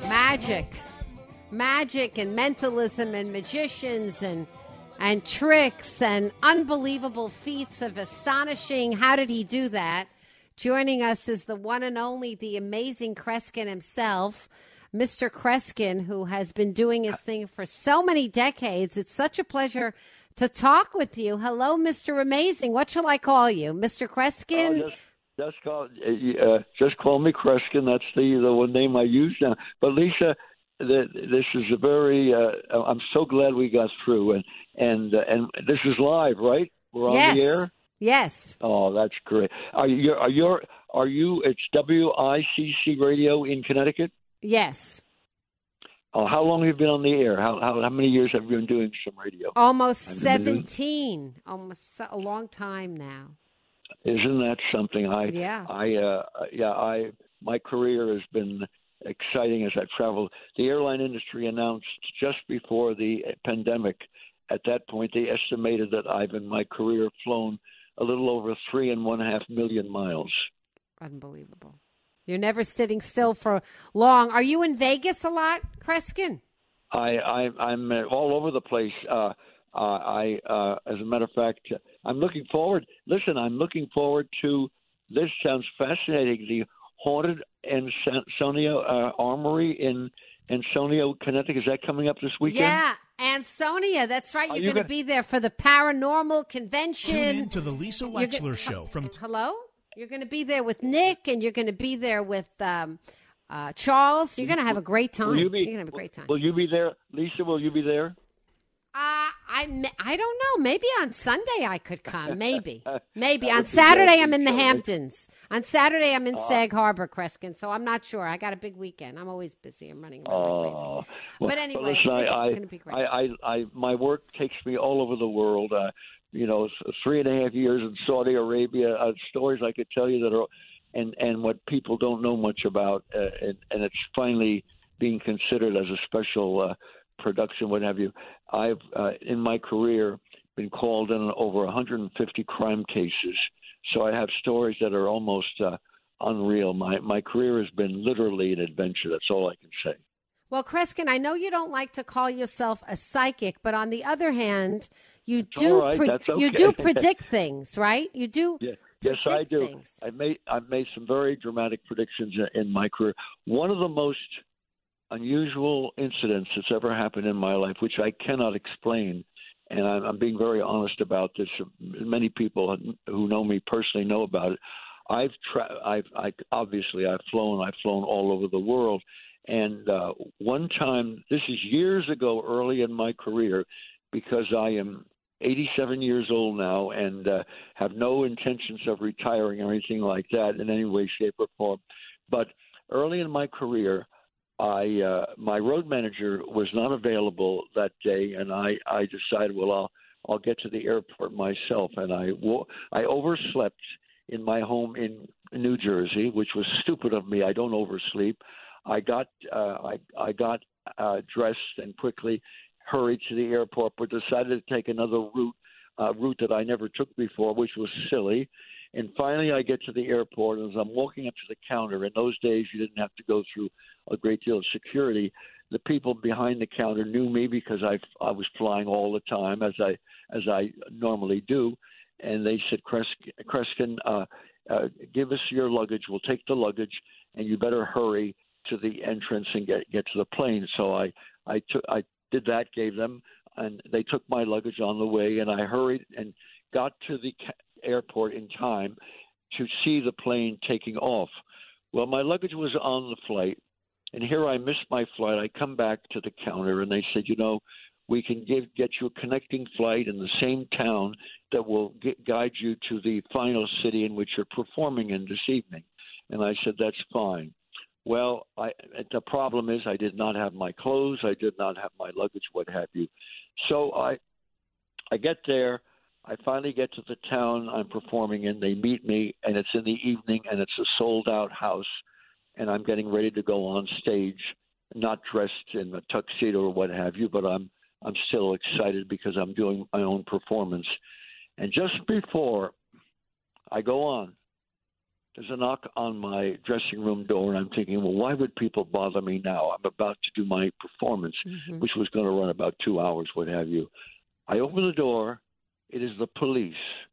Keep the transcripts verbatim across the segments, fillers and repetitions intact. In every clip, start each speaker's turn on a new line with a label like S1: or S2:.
S1: Magic. Magic and mentalism and magicians and and tricks and unbelievable feats of astonishing. How did he do that? Joining us is the one and only, the amazing Kreskin himself, Mister Kreskin, who has been doing his thing for so many decades. It's such a pleasure to talk with you. Hello, Mister Amazing. What shall I call you? Mister Kreskin?
S2: Oh, just, just, call, uh, just call me Kreskin. That's the, the one name I use now. But, Lisa, the, this is a very uh, – I'm so glad we got through. And, and, uh, and this is live, right? We're on
S1: yes.
S2: the air?
S1: Yes.
S2: Oh, that's great. Are you? Are you? Are you? It's W I C C Radio in Connecticut.
S1: Yes.
S2: Oh, how long have you been on the air? How how, how many years have you been doing some radio?
S1: Almost seventeen. Almost a long time now.
S2: Isn't that something? I
S1: yeah.
S2: I uh, yeah. I my career has been exciting as I've traveled. The airline industry announced just before the pandemic. At that point, they estimated that I've in my career flown a little over three and one half million miles.
S1: Unbelievable. You're never sitting still for long. Are you in Vegas a lot, Kreskin?
S2: I, I, I'm all over the place. Uh, uh, I, uh, as a matter of fact, I'm looking forward. Listen, I'm looking forward to, this sounds fascinating, the Haunted Ansonia uh, Armory in Ansonia, Connecticut. Is that coming up this weekend?
S1: Yeah. Ansonia, that's right. You're
S2: you
S1: going to
S2: gonna...
S1: be there for the paranormal convention.
S3: Tune in to the Lisa Wexler
S1: go-
S3: Show. From
S1: Hello? You're going to be there with Nick, and you're going to be there with um, uh, Charles. You're going to have a great time.
S2: Will you be,
S1: you're going to have a great time.
S2: Will you be there? Lisa, will you be there?
S1: Uh, I, I don't know. Maybe on Sunday I could come. Maybe. Maybe.
S2: That
S1: On
S2: would be
S1: Saturday
S2: great.
S1: I'm in the
S2: Sure.
S1: Hamptons. On Saturday I'm in
S2: Uh,
S1: Sag Harbor, Kreskin. So I'm not sure. I got a big weekend. I'm always busy. I'm running around like crazy.
S2: Oh,
S1: But anyway,
S2: listen,
S1: it's
S2: I,
S1: going to be great.
S2: I, I, I, my work takes me all over the world. Uh, you know, three and a half years in Saudi Arabia. Uh, stories I could tell you that are, and and what people don't know much about, uh, and, and it's finally being considered as a special uh, production, what have you. I've uh, in my career been called in over one hundred fifty crime cases, so I have stories that are almost uh, unreal. My my career has been literally an adventure. That's all I can say.
S1: Well, Kreskin, I know you don't like to call yourself a psychic, but on the other hand, you
S2: It's
S1: do
S2: all right.
S1: pre-
S2: That's okay.
S1: you do predict things, right? You do.
S2: Yeah. Yes, I
S1: predict
S2: do.
S1: Things.
S2: I made I've made some very dramatic predictions in my career. One of the most unusual incidents that's ever happened in my life, which I cannot explain, and I'm, I'm being very honest about this. Many people who know me personally know about it. I've tra- I've I, obviously I've flown. I've flown all over the world, and uh, one time, this is years ago, early in my career, because I am eighty-seven years old now and uh, have no intentions of retiring or anything like that in any way, shape, or form. But early in my career, I uh, my road manager was not available that day, and I, I decided, well, I'll I'll get to the airport myself, and I I overslept in my home in New Jersey, which was stupid of me. I don't oversleep. I got uh, I I got uh, dressed and quickly hurried to the airport, but decided to take another route, uh, route that I never took before, which was silly. And finally, I get to the airport, and as I'm walking up to the counter, in those days you didn't have to go through a great deal of security. The people behind the counter knew me because I I was flying all the time, as I as I normally do, and they said, Kreskin, Kreskin uh, uh, give us your luggage. We'll take the luggage, and you better hurry to the entrance and get get to the plane. So I I took I did that, gave them, and they took my luggage on the way, and I hurried and got to the airport in time to see the plane taking off. Well, my luggage was on the flight, and here I missed my flight. I come back to the counter, and they said, you know, we can give, get you a connecting flight in the same town that will get, guide you to the final city in which you're performing in this evening. And I said, that's fine. Well, I, the problem is I did not have my clothes. I did not have my luggage, what have you. So I, I get there. I finally get to the town I'm performing in. They meet me, and it's in the evening, and it's a sold-out house, and I'm getting ready to go on stage, not dressed in a tuxedo or what have you, but I'm I'm still excited because I'm doing my own performance. And just before I go on, there's a knock on my dressing room door, and I'm thinking, well, why would people bother me now? I'm about to do my performance, mm-hmm. which was going to run about two hours, what have you. I open the door. It is the police.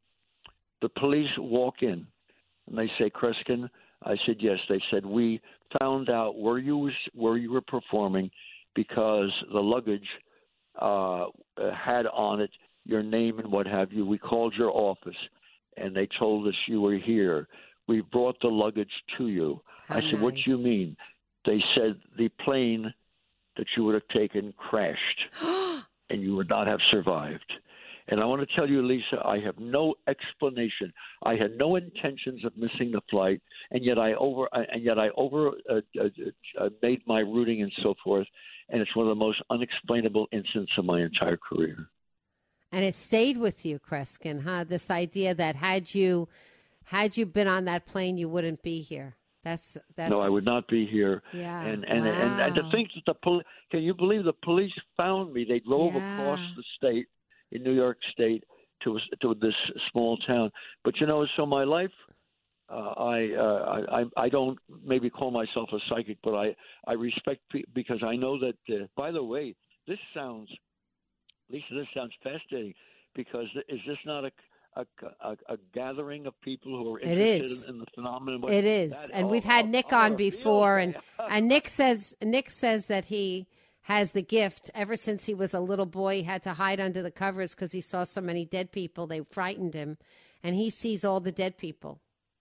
S2: The police walk in, and they say, Kreskin. I said, yes. They said, we found out where you was, where you were performing because the luggage uh, had on it your name and what have you. We called your office, and they told us you were here. We brought the luggage to you.
S1: How
S2: I said,
S1: nice.
S2: what do you mean? They said the plane that you would have taken crashed, and you would not have survived. And I want to tell you, Lisa, I have no explanation. I had no intentions of missing the flight, and yet I over and yet I over uh, uh, uh, made my routing and so forth. And it's one of the most unexplainable incidents of my entire career.
S1: And it stayed with you, Kreskin, huh? This idea that had you had you been on that plane, you wouldn't be here. That's that's.
S2: No, I would not be here.
S1: Yeah.
S2: And and
S1: wow.
S2: and, and to think that the police, can you believe the police found me? They drove
S1: yeah.
S2: across the state. In New York State to to this small town, but you know, so my life, uh, I, uh, I I don't maybe call myself a psychic, but I I respect pe- because I know that. Uh, by the way, this sounds, Lisa, this sounds fascinating because is this not a a, a, a gathering of people who are interested in, in the phenomenon? What,
S1: it is,
S2: that,
S1: and
S2: oh,
S1: we've had
S2: oh,
S1: Nick
S2: oh,
S1: on before, and
S2: okay.
S1: and Nick says Nick says that he. has the gift. Ever since he was a little boy, he had to hide under the covers because he saw so many dead people. They frightened him, and he sees all the dead people.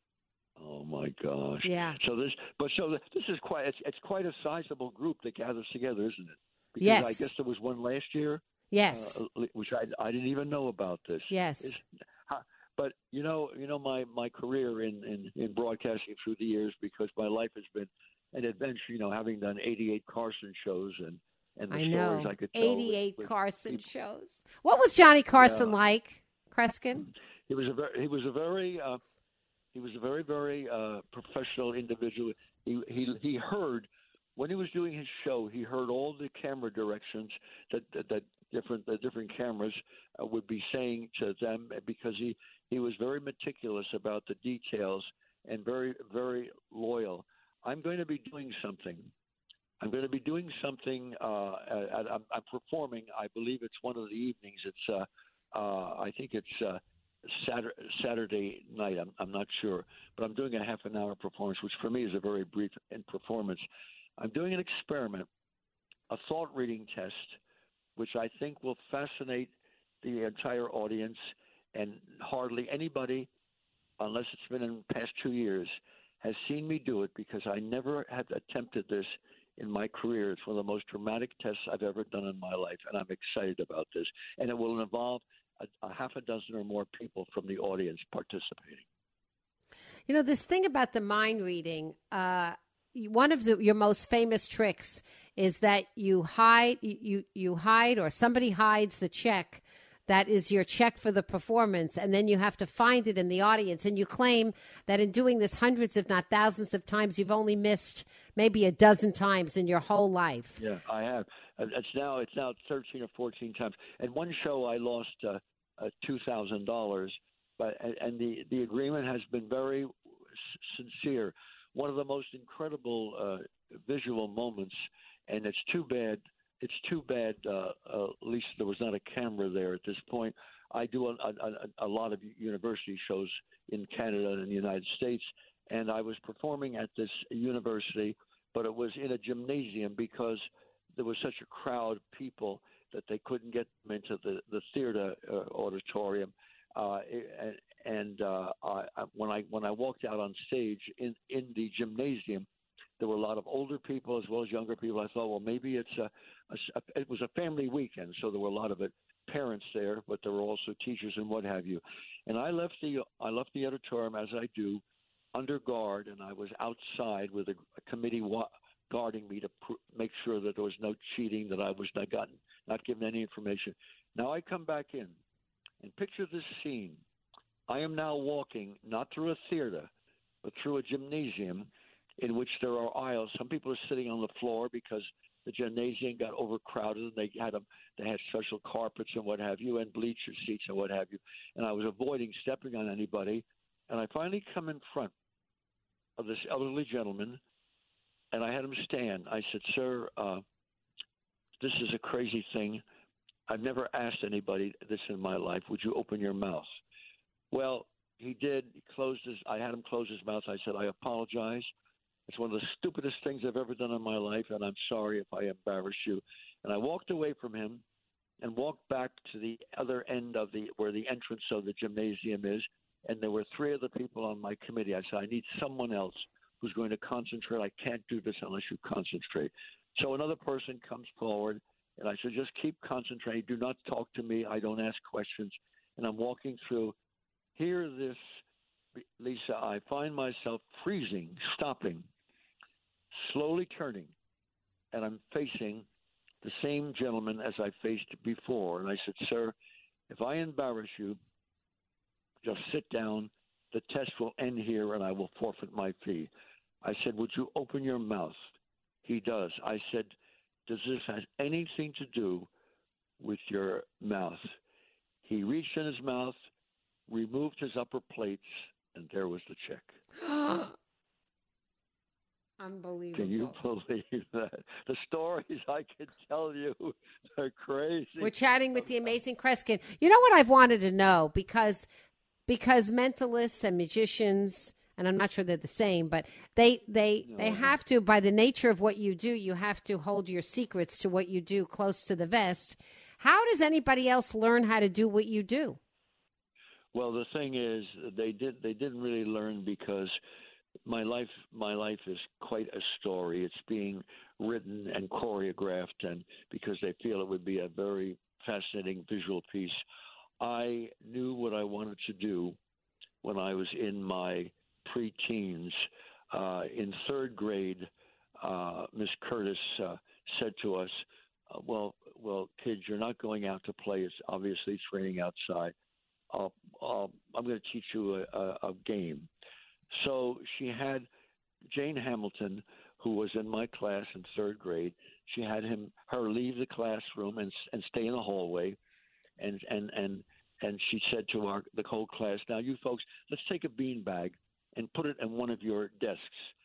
S2: Oh my gosh!
S1: Yeah.
S2: So this, but so this is quite. It's, it's quite a sizable group that gathers together, isn't it? Because
S1: yes.
S2: I guess there was one last year.
S1: Yes.
S2: Uh, which I I didn't even know about this.
S1: Yes.
S2: It's, but you know, you know my my career in, in in broadcasting through the years, because my life has been an adventure. You know, having done eighty-eight Carson shows and. And the
S1: I
S2: stories
S1: know.
S2: I could tell
S1: eighty-eight
S2: with, with
S1: Carson
S2: people.
S1: shows. What was Johnny Carson
S2: yeah.
S1: like, Kreskin?
S2: He was a very, he was a very, uh, he was a very, very uh, professional individual. He, he he heard when he was doing his show. He heard all the camera directions that that, that different the different cameras uh, would be saying to them, because he he was very meticulous about the details and very very loyal. I'm going to be doing something. I'm going to be doing something. Uh, at, I'm, I'm performing. I believe it's one of the evenings. It's. Uh, uh, I think it's uh, Saturday, Saturday night. I'm, I'm not sure, but I'm doing a half an hour performance, which for me is a very brief in performance. I'm doing an experiment, a thought reading test, which I think will fascinate the entire audience, and hardly anybody, unless it's been in the past two years, has seen me do it, because I never had attempted this in my career. It's one of the most dramatic tests I've ever done in my life, and I'm excited about this. And it will involve a, a half a dozen or more people from the audience participating.
S1: You know, this thing about the mind reading, uh, one of the, your most famous tricks is that you hide, you, you hide, or somebody hides the check that is your check for the performance, and then you have to find it in the audience. And you claim that in doing this hundreds, if not thousands of times, you've only missed maybe a dozen times in your whole life.
S2: Yeah, I have. It's now it's now thirteen or fourteen times. And one show I lost uh, uh, two thousand dollars, but and the the agreement has been very sincere. One of the most incredible uh, visual moments, and it's too bad. It's too bad, uh, uh, at least there was not a camera there at this point. I do a, a, a lot of university shows in Canada and the United States, and I was performing at this university, but it was in a gymnasium because there was such a crowd of people that they couldn't get them into the, the theater uh, auditorium. Uh, and and uh, I, when I when I walked out on stage in, in the gymnasium, there were a lot of older people as well as younger people. I thought, well, maybe it's a, a, a it was a family weekend, so there were a lot of it parents there, but there were also teachers and what have you. And I left the I left the auditorium, as I do, under guard, and I was outside with a, a committee wa- guarding me to pr- make sure that there was no cheating, that I was not gotten not given any information. Now I come back in, and picture this scene. I am now walking not through a theater, but through a gymnasium, in which there are aisles. Some people are sitting on the floor because the gymnasium got overcrowded, and they had a, they had special carpets and what have you, and bleacher seats and what have you. And I was avoiding stepping on anybody, and I finally come in front, of this elderly gentleman, and I had him stand. I said, "Sir, uh, this is a crazy thing. I've never asked anybody this in my life. Would you open your mouth?" Well, he did. He closed his. I had him close his mouth. I said, "I apologize. It's one of the stupidest things I've ever done in my life, and I'm sorry if I embarrass you." And I walked away from him and walked back to the other end of the where the entrance of the gymnasium is, and there were three other people on my committee. I said, "I need someone else who's going to concentrate. I can't do this unless you concentrate." So another person comes forward, and I said, "Just keep concentrating. Do not talk to me. I don't ask questions." And I'm walking through. Hear this, Lisa. I find myself freezing, stopping, slowly turning, and I'm facing the same gentleman as I faced before. And I said, "Sir, if I embarrass you, just sit down. The test will end here, and I will forfeit my fee." I said, "Would you open your mouth?" He does. I said, "Does this have anything to do with your mouth?" He reached in his mouth, removed his upper plates, and there was the check.
S1: Unbelievable.
S2: Can you believe that? The stories I could tell you are crazy.
S1: We're chatting with the amazing Kreskin. You know what I've wanted to know? Because because mentalists and magicians, and I'm not sure they're the same, but they they,
S2: No.
S1: they have to, by the nature of what you do, you have to hold your secrets to what you do close to the vest. How does anybody else learn how to do what you do?
S2: Well, the thing is, they did they didn't really learn because my life my life is quite a story. It's being written and choreographed, and because they feel it would be a very fascinating visual piece. I knew what I wanted to do when I was in my pre-teens. Uh, in third grade, uh, Miss Curtis uh, said to us, uh, "Well, well, kids, you're not going out to play. It's obviously it's raining outside. I'll, I'll, I'm going to teach you a, a, a game." So she had Jane Hamilton, who was in my class in third grade. She had him her leave the classroom and and stay in the hallway, and and and and she said to our the whole class, "Now you folks, let's take a beanbag and put it in one of your desks."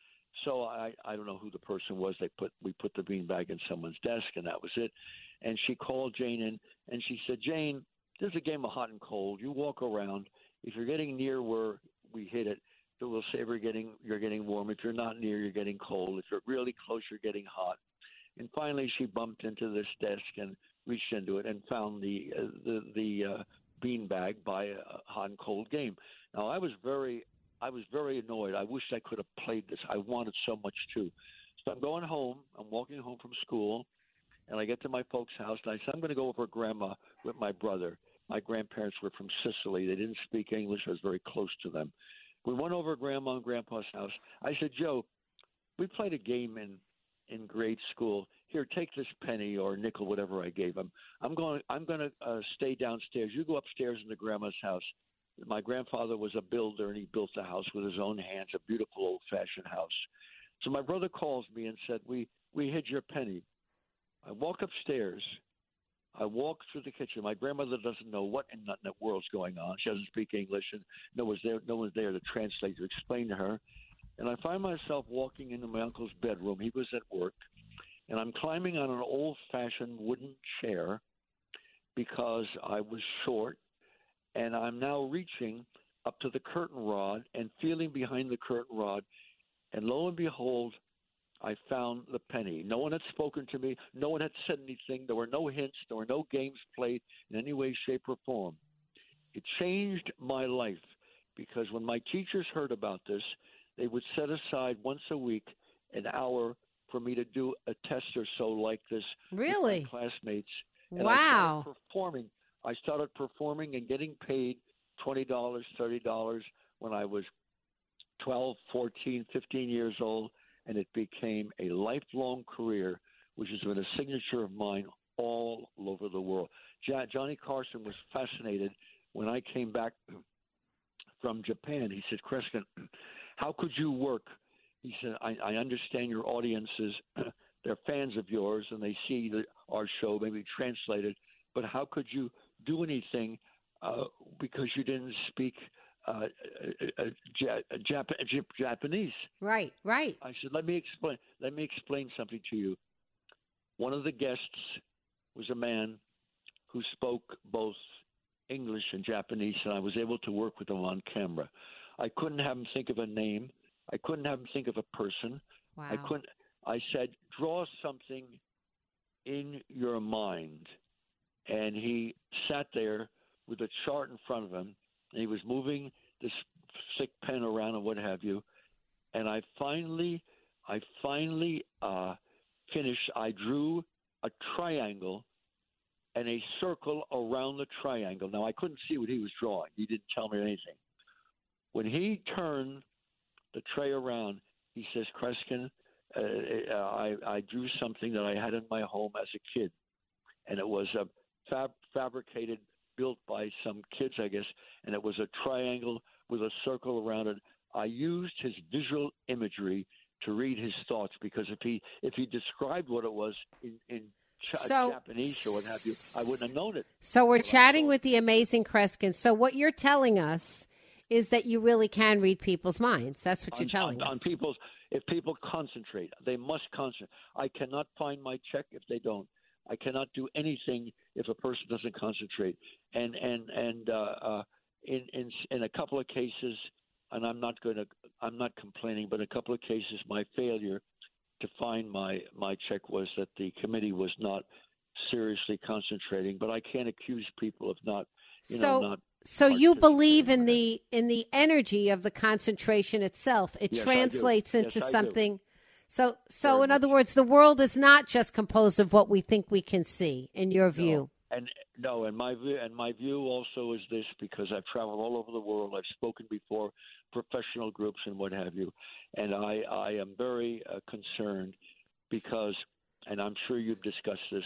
S2: So I I don't know who the person was. They put we put the beanbag in someone's desk, and that was it. And she called Jane in, and she said, "Jane, this is a game of hot and cold. You walk around. If you're getting near where we hit it, it will say we're getting you're getting warm. If you're not near, you're getting cold. If you're really close, you're getting hot." And finally, she bumped into this desk and reached into it and found the uh, the the uh, beanbag by a hot and cold game. Now, I was very I was very annoyed. I wished I could have played this. I wanted so much too. So I'm going home. I'm walking home from school, and I get to my folks' house, and I said, "I'm going to go over to Grandma with my brother." My grandparents were from Sicily. They didn't speak English. I was very close to them. We went over to Grandma and Grandpa's house. I said, "Joe, we played a game in, in grade school. Here, take this penny or nickel, whatever I gave him. I'm going. I'm going to uh, stay downstairs. You go upstairs into Grandma's house." My grandfather was a builder, and he built the house with his own hands, a beautiful old-fashioned house. So my brother calls me and said, "We we hid your penny." I walk upstairs. I walk through the kitchen. My grandmother doesn't know what in the world's going on. She doesn't speak English, and no one's there. No one's there to translate to explain to her. And I find myself walking into my uncle's bedroom. He was at work, and I'm climbing on an old-fashioned wooden chair because I was short, and I'm now reaching up to the curtain rod and feeling behind the curtain rod, and lo and behold, I found the penny. No one had spoken to me. No one had said anything. There were no hints. There were no games played in any way, shape, or form. It changed my life because when my teachers heard about this, they would set aside once a week an hour for me to do a test or so like this
S1: Really?
S2: with my classmates. And
S1: Wow.
S2: I started performing. I started performing and getting paid twenty dollars, thirty dollars when I was twelve, fourteen, fifteen years old. And it became a lifelong career, which has been a signature of mine all over the world. Jo- Johnny Carson was fascinated when I came back from Japan. He said, "Kreskin, how could you work?" He said, I, I understand your audiences, they're fans of yours, and they see the, our show, maybe translated, but how could you do anything uh, because you didn't speak uh, uh, uh, Jap- Jap- Japanese.
S1: Right, right.
S2: I said, let me explain. Let me explain something to you. One of the guests was a man who spoke both English and Japanese, and I was able to work with him on camera. I couldn't have him think of a name. I couldn't have him think of a person.
S1: Wow.
S2: I couldn't. I said, draw something in your mind. And he sat there with a chart in front of him, and he was moving this thick pen around and what have you. And I finally, I finally uh, finished. I drew a triangle and a circle around the triangle. Now, I couldn't see what he was drawing. He didn't tell me anything. When he turned the tray around, he says, Kreskin, uh, I, I drew something that I had in my home as a kid. And it was a fab- fabricated, built by some kids, I guess, and it was a triangle with a circle around it. I used his visual imagery to read his thoughts, because if he if he described what it was in, in Ch-
S1: so,
S2: Japanese or what have you, I wouldn't have known it.
S1: So we're chatting with the amazing Kreskin. So what you're telling us is that you really can read people's minds. That's what you're
S2: on,
S1: telling
S2: on,
S1: us.
S2: On people's, if people concentrate, they must concentrate. I cannot find my check if they don't. I cannot do anything if a person doesn't concentrate. And and and uh, uh, in in in a couple of cases, and I'm not going to, I'm not complaining, but in a couple of cases, my failure to find my my check was that the committee was not seriously concentrating. But I can't accuse people of not, you
S1: so,
S2: know, not.
S1: So you believe in the in the energy of the concentration itself. It
S2: yes,
S1: translates
S2: yes,
S1: into something.
S2: Do.
S1: So, so
S2: Very
S1: in
S2: much.
S1: other words, the world is not just composed of what we think we can see, in your view.
S2: No. And no, and my view, and my view also is this, because I've traveled all over the world. I've spoken before professional groups and what have you, and I, I am very uh, concerned because, and I'm sure you've discussed this,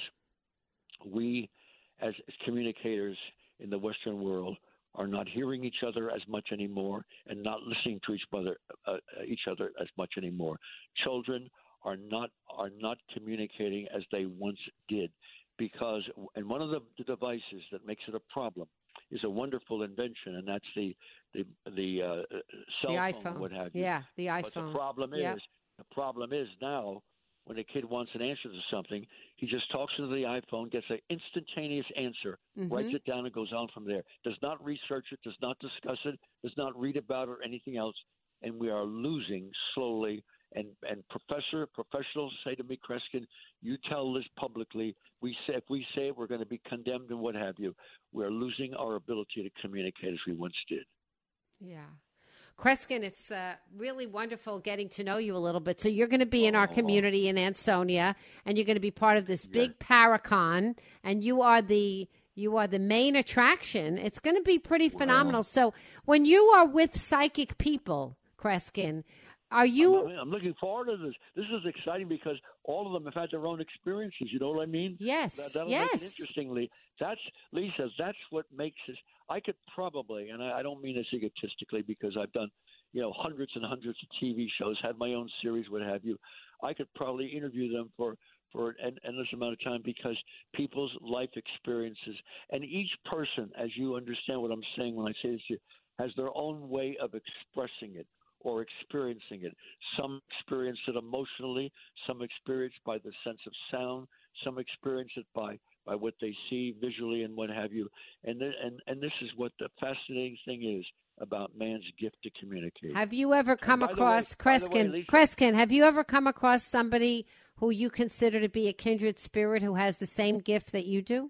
S2: we as communicators in the Western world are not hearing each other as much anymore and not listening to each other uh, each other as much anymore. Children are not are not communicating as they once did, because and one of the, the devices that makes it a problem is a wonderful invention, and that's the the the uh, cell
S1: the
S2: phone,
S1: iPhone.
S2: what have you.
S1: Yeah, the iPhone.
S2: But the problem
S1: yep.
S2: is the problem is now, when a kid wants an answer to something, he just talks into the iPhone, gets an instantaneous answer,
S1: mm-hmm.
S2: writes it down, and goes on from there. Does not research it, does not discuss it, does not read about it or anything else. And we are losing slowly. And and professor professionals say to me, Kreskin, you tell this publicly. We say if we say it, we're going to be condemned and what have you. We are losing our ability to communicate as we once did.
S1: Yeah. Kreskin, it's uh, really wonderful getting to know you a little bit. So you're going to be in our community in Ansonia, and you're going to be part of this big yeah. Paracon, and you are the you are the main attraction. It's going to be pretty phenomenal. Wow. So when you are with psychic people, Kreskin, are you?
S2: I'm, I'm looking forward to this. This is exciting because all of them have had their own experiences. You know what I mean?
S1: Yes.
S2: That, that'll
S1: yes.
S2: make it interestingly. That's Lisa. That's what makes this. I could probably, and I, I don't mean this egotistically, because I've done, you know, hundreds and hundreds of T V shows, had my own series, what have you. I could probably interview them for for an endless amount of time, because people's life experiences, and each person, as you understand what I'm saying when I say this to you, has their own way of expressing it or experiencing it. Some experience it emotionally, some experience by the sense of sound, some experience it by, by what they see visually and what have you. And, th- and and this is what the fascinating thing is about man's gift to communicate.
S1: Have you ever come across,
S2: way,
S1: Kreskin,
S2: way,
S1: Kreskin, have you ever come across somebody who you consider to be a kindred spirit who has the same gift that you do?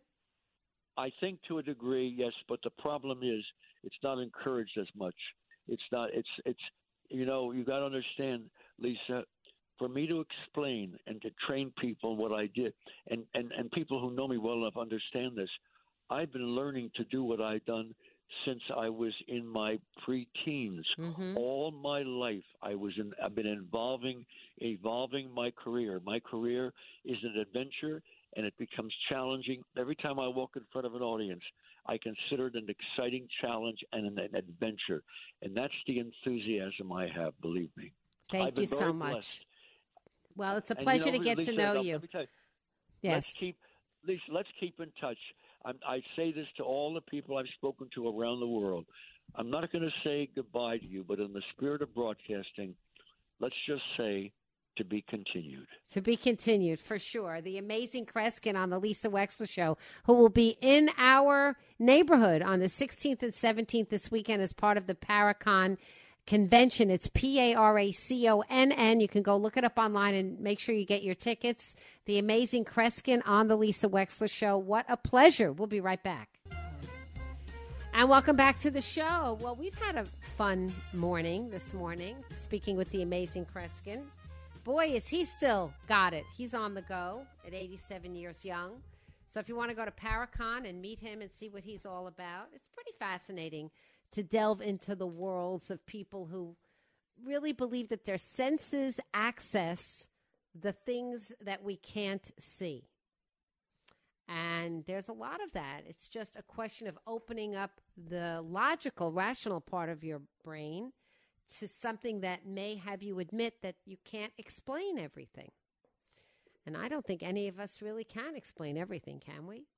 S2: I think to a degree, yes, but the problem is it's not encouraged as much. It's not, it's, it's, you know, you got to understand, Lisa, for me to explain and to train people what I did, and, and, and people who know me well enough understand this, I've been learning to do what I've done since I was in my pre-teens.
S1: Mm-hmm.
S2: All my life, I was in, I've been involving, evolving my career. My career is an adventure, and it becomes challenging. Every time I walk in front of an audience, I consider it an exciting challenge and an, an adventure. And that's the enthusiasm I have, believe me.
S1: Thank
S2: I've been
S1: you so
S2: very
S1: much.
S2: blessed.
S1: Well, it's a
S2: And,
S1: pleasure
S2: you know,
S1: to get
S2: Lisa,
S1: to know
S2: now,
S1: you.
S2: Let me tell you.
S1: Yes.
S2: Let's keep, Lisa, let's keep in touch. I'm, I say this to all the people I've spoken to around the world. I'm not going to say goodbye to you, but in the spirit of broadcasting, let's just say to be continued.
S1: To be continued, for sure. The amazing Kreskin on the Lisa Wexler Show, who will be in our neighborhood on the sixteenth and seventeenth this weekend as part of the Paracon convention. It's P A R A C O N N. You can go look it up online and make sure you get your tickets. The amazing Kreskin on the Lisa Wexler Show. What a pleasure. We'll be right back. And welcome back to the show. Well, we've had a fun morning this morning, speaking with the amazing Kreskin. Boy, is he still got it. He's on the go at eighty-seven years young. So if you want to go to Paracon and meet him and see what he's all about, it's pretty fascinating to delve into the worlds of people who really believe that their senses access the things that we can't see. And there's a lot of that. It's just a question of opening up the logical, rational part of your brain to something that may have you admit that you can't explain everything. And I don't think any of us really can explain everything, can we?